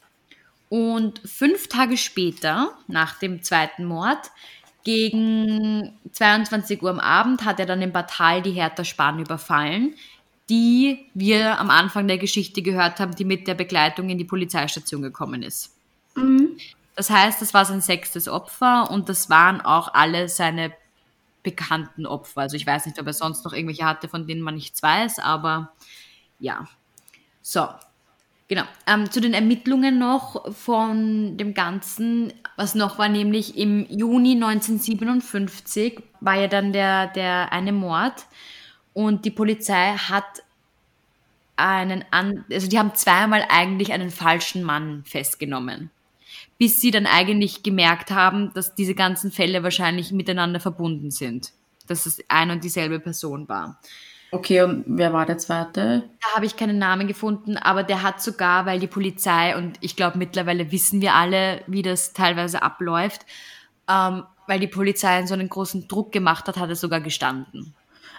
Speaker 1: Und fünf Tage später, nach dem zweiten Mord, gegen zweiundzwanzig Uhr am Abend, hat er dann in Bad Hall die Hertha Spahn überfallen, die wir am Anfang der Geschichte gehört haben, die mit der Begleitung in die Polizeistation gekommen ist.
Speaker 2: Mhm.
Speaker 1: Das heißt, das war sein sechstes Opfer und das waren auch alle seine bekannten Opfer. Also ich weiß nicht, ob er sonst noch irgendwelche hatte, von denen man nichts weiß, aber ja. So, genau. Ähm, zu den Ermittlungen noch von dem Ganzen, was noch war, nämlich im Juni neunzehnhundertsiebenundfünfzig war ja dann der, der eine Mord und die Polizei hat einen, an, also die haben zweimal eigentlich einen falschen Mann festgenommen, bis sie dann eigentlich gemerkt haben, dass diese ganzen Fälle wahrscheinlich miteinander verbunden sind, dass es ein und dieselbe Person war.
Speaker 2: Okay, und wer war der zweite?
Speaker 1: Da habe ich keinen Namen gefunden, aber der hat sogar, weil die Polizei, und ich glaube mittlerweile wissen wir alle, wie das teilweise abläuft, ähm, weil die Polizei so einen großen Druck gemacht hat, hat er sogar gestanden.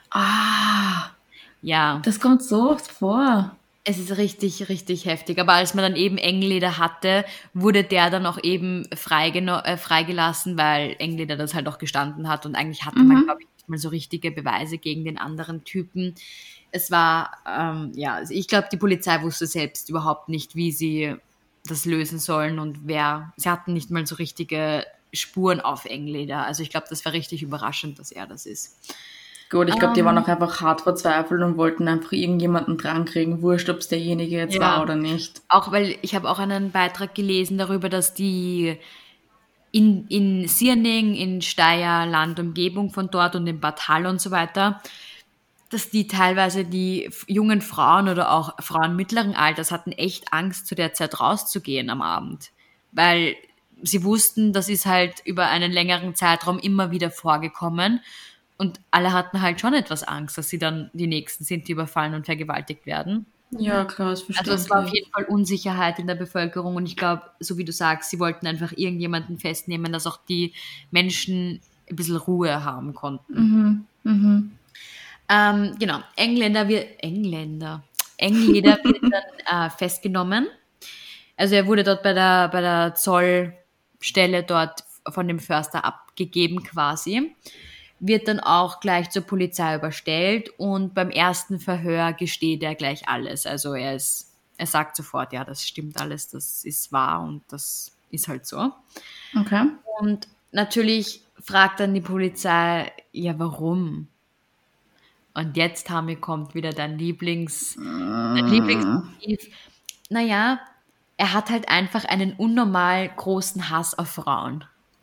Speaker 2: Ah,
Speaker 1: Ja,
Speaker 2: das kommt so oft vor.
Speaker 1: es ist richtig, richtig heftig. Aber als man dann eben Engleder hatte, wurde der dann auch eben freigeno- äh, freigelassen, weil Engleder das halt auch gestanden hat und eigentlich hatte man,
Speaker 2: Mhm.
Speaker 1: glaube ich, nicht mal so richtige Beweise gegen den anderen Typen. Es war, ähm, ja, also ich glaube, die Polizei wusste selbst überhaupt nicht, wie sie das lösen sollen und wer. Sie hatten nicht mal so richtige Spuren auf Engleder. Also ich glaube, das war richtig überraschend, dass er das ist.
Speaker 2: Gut, ich glaube, die waren
Speaker 1: Ähm,
Speaker 2: auch einfach hart verzweifelt und wollten einfach irgendjemanden drankriegen, wurscht, ob es derjenige jetzt war
Speaker 1: ja.
Speaker 2: oder nicht.
Speaker 1: Auch weil ich habe auch einen Beitrag gelesen darüber, dass die in, in Sierning, in Steyr, Landumgebung von dort und in Bad Hall und so weiter, dass die teilweise die f- jungen Frauen oder auch Frauen mittleren Alters hatten echt Angst, zu der Zeit rauszugehen am Abend. Weil sie wussten, das ist halt über einen längeren Zeitraum immer wieder vorgekommen. Und alle hatten halt schon etwas Angst, dass sie dann die Nächsten sind, die überfallen und vergewaltigt werden.
Speaker 2: Ja, klar, ist
Speaker 1: Also es war auf
Speaker 2: verständlich.
Speaker 1: jeden Fall Unsicherheit in der Bevölkerung und ich glaube, so wie du sagst, sie wollten einfach irgendjemanden festnehmen, dass auch die Menschen ein bisschen Ruhe haben konnten.
Speaker 2: Mhm, mhm.
Speaker 1: Ähm, genau, Engländer wird, Engländer, Engleder wird dann äh, festgenommen. Also er wurde dort bei der, bei der Zollstelle dort von dem Förster abgegeben quasi, wird dann auch gleich zur Polizei überstellt und beim ersten Verhör gesteht er gleich alles. Also er ist, er sagt sofort, ja, das stimmt alles, das ist wahr und das ist halt so.
Speaker 2: Okay.
Speaker 1: Und natürlich fragt dann die Polizei, ja, warum? Und jetzt, Hami, kommt wieder dein Lieblings, dein
Speaker 2: Mm.
Speaker 1: Lieblingsmotiv. Naja, er hat halt einfach einen unnormal großen Hass auf Frauen.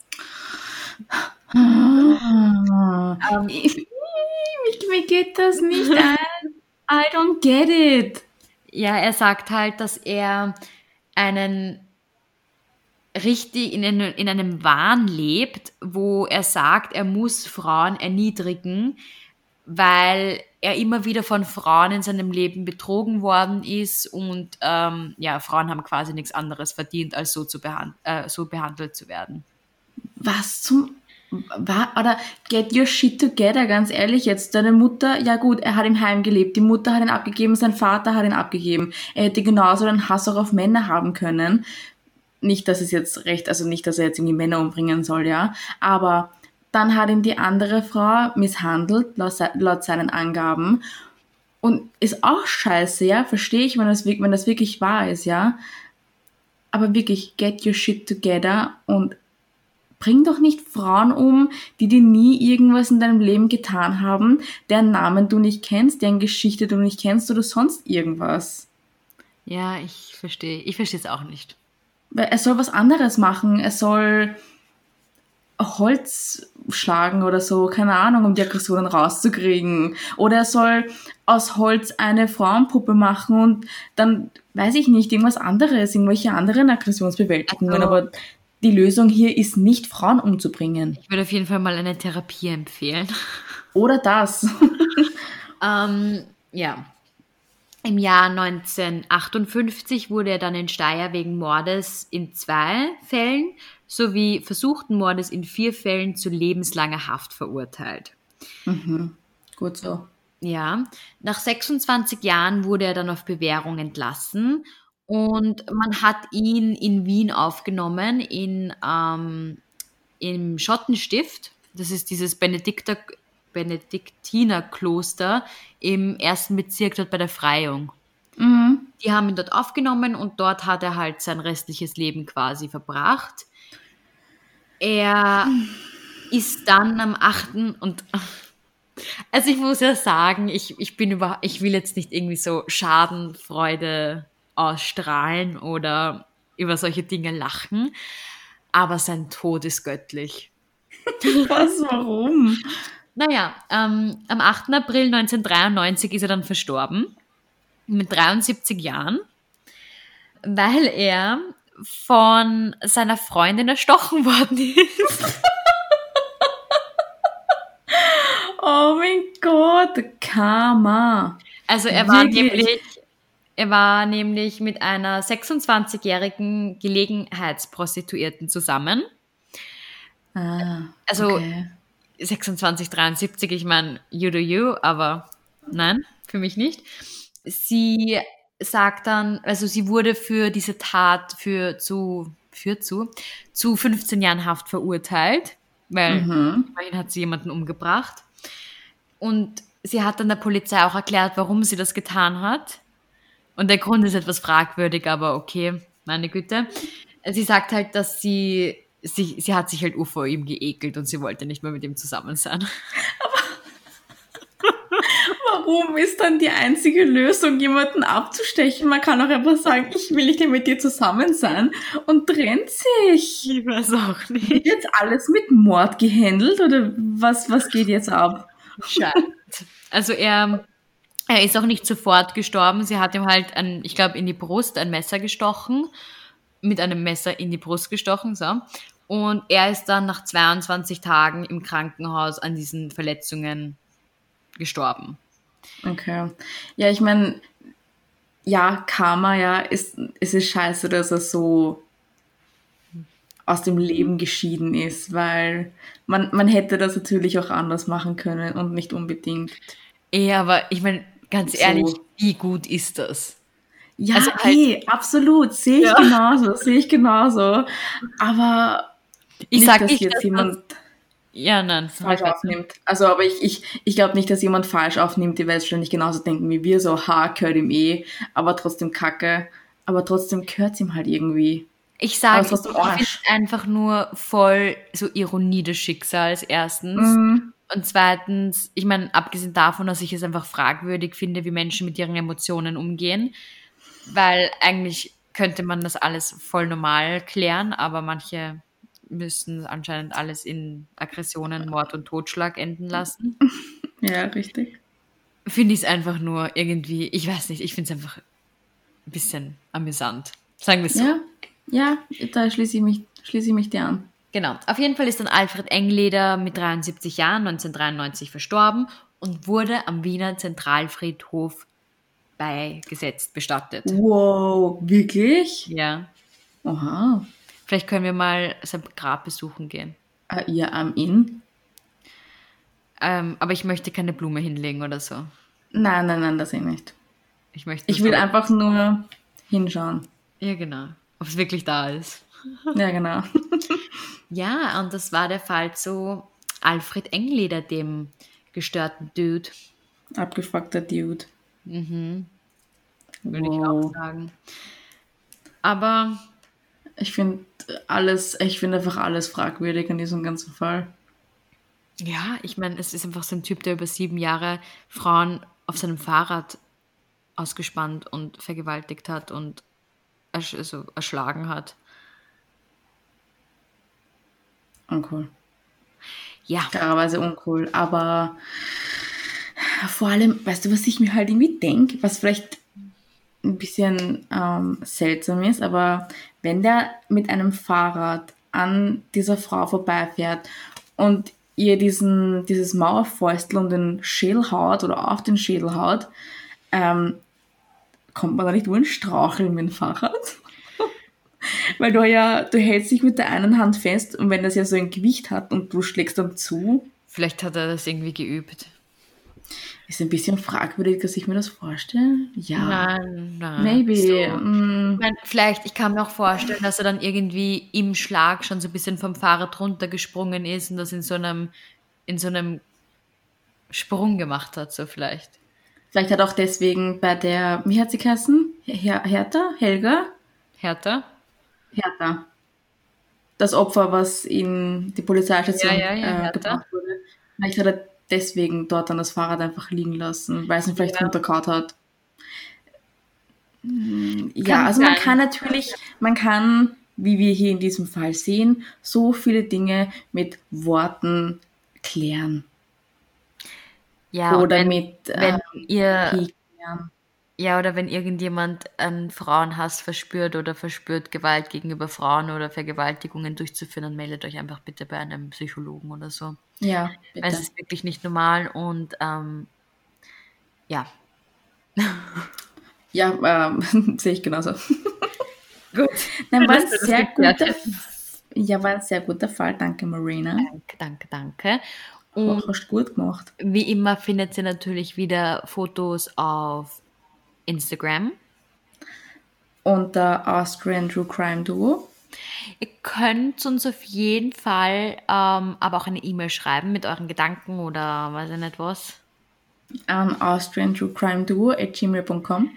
Speaker 2: Ah.
Speaker 1: Ähm,
Speaker 2: Ich, ich, mir geht das nicht ein. I don't get it.
Speaker 1: ja, er sagt halt, dass er einen richtig in, einem- in einem Wahn lebt, wo er sagt, er muss Frauen erniedrigen, weil er immer wieder von Frauen in seinem Leben betrogen worden ist und ähm, ja, Frauen haben quasi nichts anderes verdient, als so, zu behand äh, so behandelt zu werden.
Speaker 2: Was zum... Wa- Oder get your shit together, ganz ehrlich jetzt. Deine Mutter, ja gut, er hat im Heim gelebt. Die Mutter hat ihn abgegeben, sein Vater hat ihn abgegeben. Er hätte genauso einen Hass auch auf Männer haben können. Nicht, dass es jetzt recht, also nicht, dass er jetzt irgendwie Männer umbringen soll, ja. Aber dann hat ihn die andere Frau misshandelt, laut, se- laut seinen Angaben. Und ist auch scheiße, ja. Verstehe ich, wenn das, wirk- wenn das wirklich wahr ist, ja. Aber wirklich, get your shit together und bring doch nicht Frauen um, die dir nie irgendwas in deinem Leben getan haben, deren Namen du nicht kennst, deren Geschichte du nicht kennst oder sonst irgendwas.
Speaker 1: Ja, ich verstehe. Ich verstehe es auch nicht.
Speaker 2: Weil er soll was anderes machen. Er soll Holz schlagen oder so, keine Ahnung, um die Aggressionen rauszukriegen. Oder er soll aus Holz eine Frauenpuppe machen und dann, weiß ich nicht, irgendwas anderes, irgendwelche anderen Aggressionsbewältigungen.
Speaker 1: Also,
Speaker 2: Aber die Lösung hier ist nicht, Frauen umzubringen.
Speaker 1: ich würde auf jeden Fall mal eine Therapie empfehlen.
Speaker 2: Oder das.
Speaker 1: Ähm, ja. Im Jahr neunzehnhundertachtundfünfzig wurde er dann in Steyr wegen Mordes in zwei Fällen sowie versuchten Mordes in vier Fällen zu lebenslanger Haft verurteilt.
Speaker 2: Gut so.
Speaker 1: Ja, nach sechsundzwanzig Jahren wurde er dann auf Bewährung entlassen und man hat ihn in Wien aufgenommen, in, ähm, im Schottenstift. Das ist dieses Benedikter, Benediktinerkloster im ersten Bezirk dort bei der Freiung.
Speaker 2: Mhm.
Speaker 1: Die haben ihn dort aufgenommen und dort hat er halt sein restliches Leben quasi verbracht. Er ist dann am achten und also ich muss ja sagen, ich, ich bin über, ich will jetzt nicht irgendwie so Schadenfreude ausstrahlen oder über solche Dinge lachen, aber sein Tod ist göttlich.
Speaker 2: Was, warum?
Speaker 1: Naja, ähm, am achten April neunzehnhundertdreiundneunzig ist er dann verstorben, mit dreiundsiebzig Jahren, weil er von seiner Freundin erstochen worden ist.
Speaker 2: Oh mein Gott, Karma.
Speaker 1: Also er war
Speaker 2: Wirklich?
Speaker 1: nämlich, er war nämlich mit einer sechsundzwanzigjährigen Gelegenheitsprostituierten zusammen.
Speaker 2: Ah,
Speaker 1: Also
Speaker 2: okay.
Speaker 1: sechsundzwanzig, dreiundsiebzig, ich meine, you do you, aber nein, für mich nicht. Sie sagt dann, also sie wurde für diese Tat für zu, für zu, zu fünfzehn Jahren Haft verurteilt, weil immerhin hat sie jemanden umgebracht. Und sie hat dann der Polizei auch erklärt, warum sie das getan hat. Und der Grund ist etwas fragwürdig, aber okay, meine Güte. Sie sagt halt, dass sie, sie, sie hat sich halt ur vor ihm geekelt und sie wollte nicht mehr mit ihm zusammen sein.
Speaker 2: Warum ist dann die einzige Lösung, jemanden abzustechen? Man kann auch einfach sagen, ich will nicht mehr mit dir zusammen sein und trennt sich.
Speaker 1: Ich weiß auch nicht.
Speaker 2: Wird jetzt alles mit Mord gehandelt oder was, was geht jetzt ab?
Speaker 1: Scheiße. Also er, er ist auch nicht sofort gestorben. Sie hat ihm halt, ein, ich glaube, in die Brust ein Messer gestochen, mit einem Messer in die Brust gestochen, so. Und er ist dann nach zweiundzwanzig Tagen im Krankenhaus an diesen Verletzungen gestorben.
Speaker 2: Okay. Ja, ich meine, ja, Karma, ja, ist, es ist scheiße, dass er so aus dem Leben geschieden ist, weil man, man hätte das natürlich auch anders machen können und nicht unbedingt.
Speaker 1: Ja, aber ich meine, ganz
Speaker 2: So.
Speaker 1: ehrlich, wie gut ist das?
Speaker 2: Ja,
Speaker 1: Also halt-
Speaker 2: eh, absolut, sehe ich
Speaker 1: Ja.
Speaker 2: genauso, sehe ich genauso. Aber
Speaker 1: Ich
Speaker 2: nicht,
Speaker 1: sag
Speaker 2: dass
Speaker 1: nicht,
Speaker 2: jetzt
Speaker 1: dass
Speaker 2: jemand
Speaker 1: das, ja, nein,
Speaker 2: falsch aufnimmt. Also, aber ich, ich, ich glaube nicht, dass jemand falsch aufnimmt, die wahrscheinlich genauso denken wie wir, so, ha, gehört ihm eh, aber trotzdem Kacke, aber trotzdem gehört ihm halt irgendwie.
Speaker 1: Ich
Speaker 2: Aber
Speaker 1: sage,
Speaker 2: es ist trotzdem
Speaker 1: ich finde
Speaker 2: Arsch.
Speaker 1: einfach nur voll so Ironie des Schicksals, erstens.
Speaker 2: Mhm.
Speaker 1: Und zweitens, ich meine, abgesehen davon, dass ich es einfach fragwürdig finde, wie Menschen mit ihren Emotionen umgehen, weil eigentlich könnte man das alles voll normal klären, aber manche müssen anscheinend alles in Aggressionen, Mord und Totschlag enden lassen.
Speaker 2: Ja, richtig.
Speaker 1: Finde ich es einfach nur irgendwie, ich weiß nicht, ich finde es einfach ein bisschen amüsant. Sagen wir es so.
Speaker 2: Ja, ja, da schließe ich mich, schließe ich mich dir an.
Speaker 1: Genau. Auf jeden Fall ist dann Alfred Engleder mit dreiundsiebzig Jahren neunzehnhundertdreiundneunzig verstorben und wurde am Wiener Zentralfriedhof beigesetzt, bestattet.
Speaker 2: Wow, wirklich?
Speaker 1: Ja.
Speaker 2: Oha.
Speaker 1: Vielleicht können wir mal sein Grab besuchen gehen.
Speaker 2: Ah, ja, am in?
Speaker 1: Ähm, aber ich möchte keine Blume hinlegen oder so.
Speaker 2: Nein, nein, nein, das eh nicht.
Speaker 1: Ich möchte
Speaker 2: Ich
Speaker 1: nur
Speaker 2: will
Speaker 1: so-
Speaker 2: einfach nur hinschauen.
Speaker 1: Ja, genau. Ob es wirklich da ist.
Speaker 2: Ja, genau.
Speaker 1: Ja, und das war der Fall zu Alfred Engleder, dem gestörten Dude,
Speaker 2: Abgefuckter Dude.
Speaker 1: würde ich
Speaker 2: Wow.
Speaker 1: auch sagen. Aber
Speaker 2: Ich finde alles, ich finde einfach alles fragwürdig an diesem ganzen Fall.
Speaker 1: ja, ich meine, es ist einfach so ein Typ, der über sieben Jahre Frauen auf seinem Fahrrad ausgespannt und vergewaltigt hat und ersch also erschlagen hat.
Speaker 2: Uncool.
Speaker 1: Ja.
Speaker 2: Klarerweise uncool. Aber vor allem, weißt du, was ich mir halt irgendwie denke, was vielleicht ein bisschen ähm, seltsam ist, aber wenn der mit einem Fahrrad an dieser Frau vorbeifährt und ihr diesen, dieses Mauerfäustel um den Schädel haut oder auf den Schädel haut, ähm, kommt man da nicht nur in Straucheln mit dem Fahrrad? Weil du ja, du hältst dich mit der einen Hand fest und wenn das ja so ein Gewicht hat und du schlägst dann zu.
Speaker 1: Vielleicht hat er das irgendwie geübt.
Speaker 2: Ist ein bisschen fragwürdig, dass ich mir das vorstelle. Ja.
Speaker 1: Nein, nein.
Speaker 2: Maybe.
Speaker 1: So.
Speaker 2: Mm.
Speaker 1: Ich mein, vielleicht, ich kann mir auch vorstellen, dass er dann irgendwie im Schlag schon so ein bisschen vom Fahrrad runtergesprungen ist und das in so einem, in so einem Sprung gemacht hat, so vielleicht.
Speaker 2: Vielleicht hat auch deswegen bei der, wie hat sie geheißen? Her- Hertha? Helga?
Speaker 1: Hertha?
Speaker 2: Hertha. Das Opfer, was in die Polizeistation
Speaker 1: Ja, ja, ja,
Speaker 2: äh,
Speaker 1: Hertha.
Speaker 2: gebracht wurde. Vielleicht hat er deswegen dort dann das Fahrrad einfach liegen lassen, weil es ihn vielleicht
Speaker 1: Ja.
Speaker 2: runtergehauen hat. Hm, Ja,
Speaker 1: Kann
Speaker 2: also man
Speaker 1: sein.
Speaker 2: kann natürlich, man kann, wie wir hier in diesem Fall sehen, so viele Dinge mit Worten klären.
Speaker 1: Ja, und
Speaker 2: Oder
Speaker 1: wenn,
Speaker 2: mit
Speaker 1: wenn
Speaker 2: ähm,
Speaker 1: ihr,
Speaker 2: Krieg klären.
Speaker 1: ja, oder wenn irgendjemand einen Frauenhass verspürt oder verspürt, Gewalt gegenüber Frauen oder Vergewaltigungen durchzuführen, dann meldet euch einfach bitte bei einem Psychologen oder so.
Speaker 2: Ja,
Speaker 1: Weil
Speaker 2: bitte.
Speaker 1: es ist wirklich nicht normal und ähm, ja.
Speaker 2: Ja, ähm, sehe ich genauso.
Speaker 1: Gut.
Speaker 2: Nein, war ein
Speaker 1: Dass du das
Speaker 2: sehr
Speaker 1: geklärt
Speaker 2: guter,
Speaker 1: hast.
Speaker 2: ja, war ein sehr guter Fall. Danke, Marina.
Speaker 1: Danke, danke, danke. Und
Speaker 2: Hast du gut gemacht.
Speaker 1: wie immer findet ihr natürlich wieder Fotos auf Instagram.
Speaker 2: Unter Austrian True Crime Duo.
Speaker 1: Ihr könnt uns auf jeden Fall ähm, aber auch eine E-Mail schreiben mit euren Gedanken oder weiß ich nicht was.
Speaker 2: An Austrian True Crime Duo at gmail punkt com.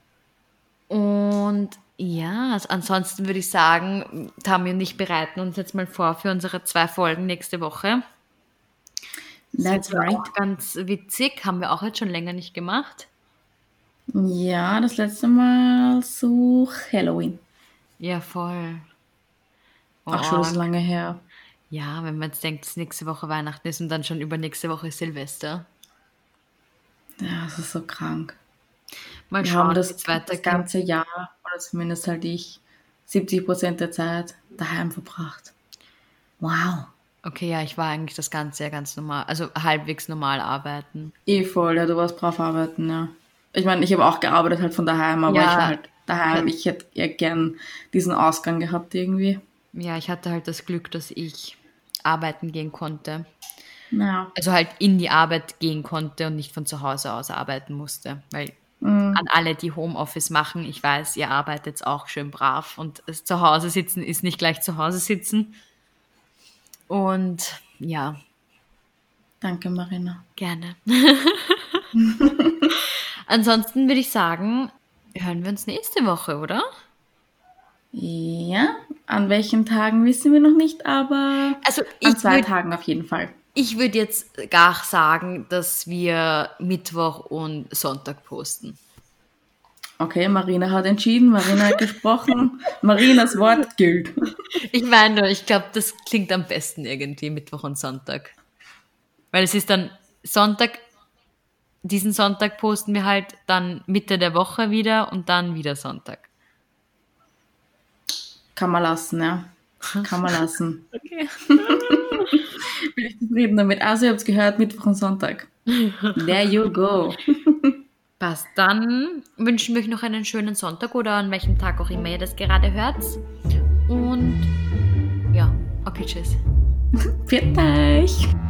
Speaker 1: Und ja, also ansonsten würde ich sagen, Tami und ich bereiten uns jetzt mal vor für unsere zwei Folgen nächste Woche.
Speaker 2: That's
Speaker 1: Das wird
Speaker 2: right.
Speaker 1: auch ganz witzig, haben wir auch jetzt schon länger nicht gemacht.
Speaker 2: Ja, das letzte Mal zu Halloween.
Speaker 1: Ja, voll.
Speaker 2: Auch schon
Speaker 1: Oh,
Speaker 2: so lange her.
Speaker 1: ja, wenn man jetzt denkt, dass nächste Woche Weihnachten ist und dann schon übernächste Woche ist Silvester.
Speaker 2: Ja, das ist so krank.
Speaker 1: Mal
Speaker 2: Wir
Speaker 1: schauen,
Speaker 2: haben
Speaker 1: wie
Speaker 2: das,
Speaker 1: es
Speaker 2: das
Speaker 1: weitergeht.
Speaker 2: ganze Jahr, oder zumindest halt ich, siebzig Prozent der Zeit daheim verbracht. Wow.
Speaker 1: Okay, ja, ich war eigentlich das ganze Jahr ganz normal, also halbwegs normal arbeiten.
Speaker 2: Eh voll, ja, du warst brav arbeiten, ja. Ich meine, ich habe auch gearbeitet halt von daheim, aber
Speaker 1: Ja.
Speaker 2: ich war halt daheim. Ich hätte eher gern diesen Ausgang gehabt irgendwie.
Speaker 1: Ja, ich hatte halt das Glück, dass ich arbeiten gehen konnte.
Speaker 2: Ja.
Speaker 1: Also halt in die Arbeit gehen konnte und nicht von zu Hause aus arbeiten musste. Weil an alle, die Homeoffice machen, ich weiß, ihr arbeitet auch schön brav und das zu Hause sitzen ist nicht gleich zu Hause sitzen. Und ja,
Speaker 2: Danke, Marina.
Speaker 1: gerne. Ansonsten würde ich sagen, hören wir uns nächste Woche, oder?
Speaker 2: Ja, an welchen Tagen wissen wir noch nicht, aber
Speaker 1: Also
Speaker 2: an
Speaker 1: ich
Speaker 2: zwei
Speaker 1: würde
Speaker 2: Tagen auf jeden Fall.
Speaker 1: ich würd jetzt gar sagen, dass wir Mittwoch und Sonntag posten.
Speaker 2: Okay, Marina hat entschieden, Marina hat gesprochen. Marinas Wort gilt.
Speaker 1: Ich meine nur, ich glaube, das klingt am besten irgendwie, Mittwoch und Sonntag. Weil es ist dann Sonntag, diesen Sonntag posten wir halt dann Mitte der Woche wieder und dann wieder Sonntag.
Speaker 2: Kann man lassen, ja. Kann man lassen.
Speaker 1: Okay.
Speaker 2: Bin ich zufrieden damit. Also, ihr habt es gehört, Mittwoch und Sonntag. There you go.
Speaker 1: Passt. Dann wünschen wir euch noch einen schönen Sonntag oder an welchem Tag auch immer ihr das gerade hört. Und ja, okay, tschüss.
Speaker 2: Pfiat euch.